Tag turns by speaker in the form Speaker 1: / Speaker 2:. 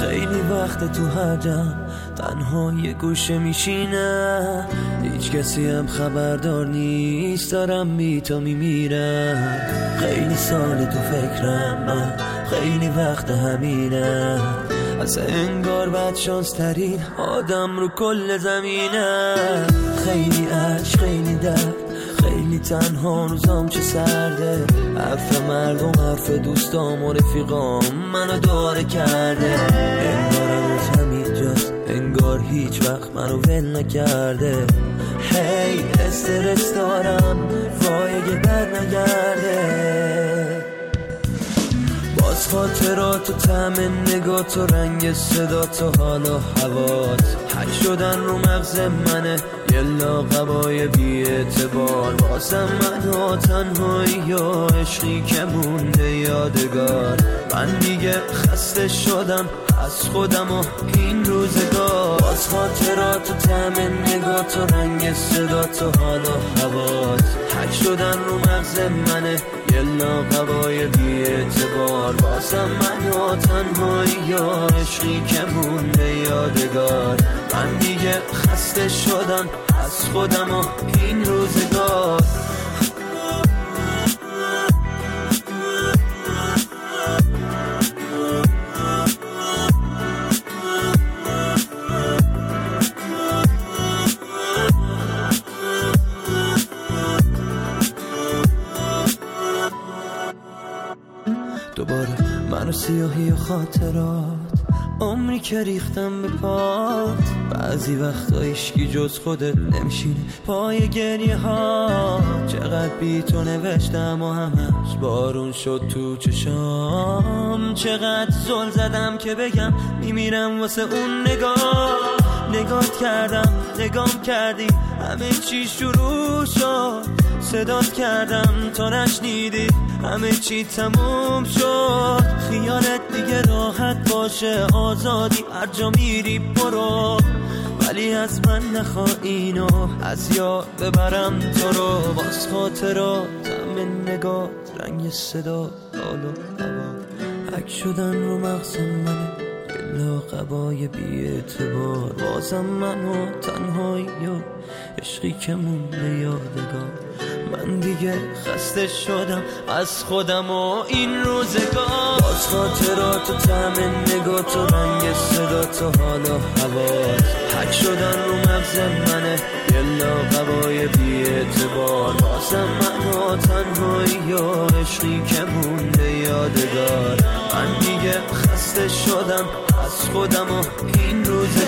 Speaker 1: خیلی وقت تو هر جمع تنها یه گوشه میشینم، هیچ کسی هم خبردار نیست دارم بی تو میمیرم. خیلی سال تو فکرم من، خیلی وقت همینم، از انگار بد شانس ترین آدم رو کل زمینم. خیلی عشق، خیلی درد، خیلی تنها روزام چه سرده، حرف مردم، حرف دوستام و رفیقام منو داره کرده. انگار هنوز همینجاست، انگار هیچ وقت منو ول نکرده. هی استرس دارم وای اگه بر نگرده. باز خاطرات و طعم نگات و رنگ صدات و حال و هوات حک شدن رو مغز منه، یه لاغبای بی اعتبار. بازم من ها تنهایی یا عشقی که مونده یادگار. من دیگه خسته شدم از خودم و این روزگار. باز خاطرات و طعم نگات و رنگ صدات و حال و هوات حک شدن رو مغز منه، یه لاغبای بی اعتبار. بازم من ها تنهایی یا عشقی که مونده یادگار. من دیگه خسته شدم از خودم و این روزگار. دوباره من و سیاهی و خاطرات، عمری که ریختم به پات. بعضی وقتا عشقی جز خودت نمیشینه پای گریه ها. چقدر بی تو نوشتم و همش بارون شد تو چشام. چقدر زل زدم که بگم میمیرم واسه اون نگاه. نگات کردم، نگام کردی، همه چی شروع شد. صدات کردم تا نشنیدی، همه چی تموم شد. خیالت دیگه راحت باشه، آزادی هر جا میری برو، ولی از من نخوا اینو از یاد ببرم تو رو. باز خاطراتم نگات، رنگ صدا، حال و هوا حک شدن رو مغز منه، یه لاغبای بی اعتبار. بازم من و تنهایی و عشقی که مونده یادگار. من دیگه خسته شدم از خودم و این روزگار. باز خاطرات و طعم نگات و رنگ صدات و حال و هوات حک شدن رو مغز منه، یه لاغبای بی اعتبار. بازم من ها تنهایی و عشقی که مونده یادگار. من دیگه خسته شدم از خودم و این روزگار.